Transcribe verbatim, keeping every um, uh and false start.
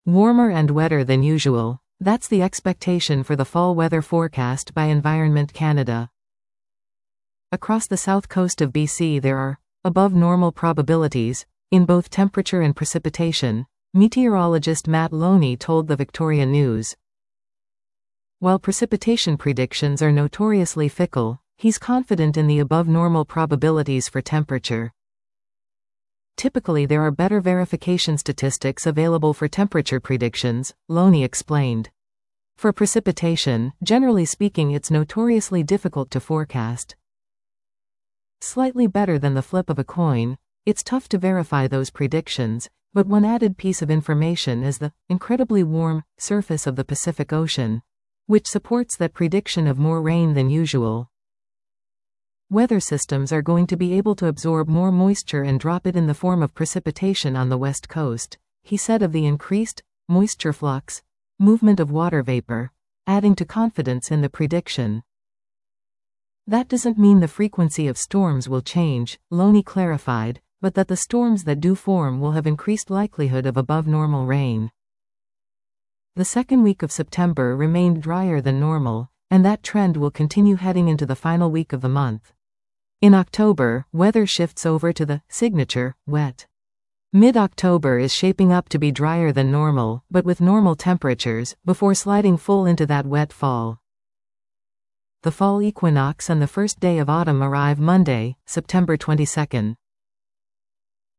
Warmer and wetter than usual. That's the expectation for the fall weather forecast by Environment Canada. Across the south coast of B C there are above normal probabilities in both temperature and precipitation, meteorologist Matt Loney told the Victoria News. While precipitation predictions are notoriously fickle, he's confident in the above normal probabilities for temperature. Typically there are better verification statistics available for temperature predictions, Loney explained. For precipitation, generally speaking, it's notoriously difficult to forecast. Slightly better than the flip of a coin, it's tough to verify those predictions, but one added piece of information is the incredibly warm surface of the Pacific Ocean, which supports that prediction of more rain than usual. Weather systems are going to be able to absorb more moisture and drop it in the form of precipitation on the west coast, he said of the increased moisture flux, movement of water vapor, adding to confidence in the prediction. That doesn't mean the frequency of storms will change, Loney clarified, but that the storms that do form will have increased likelihood of above normal rain. The second week of September remained drier than normal, and that trend will continue heading into the final week of the month. In October, weather shifts over to the signature, wet. Mid-October is shaping up to be drier than normal, but with normal temperatures, before sliding full into that wet fall. The fall equinox and the first day of autumn arrive Monday, September twenty-second.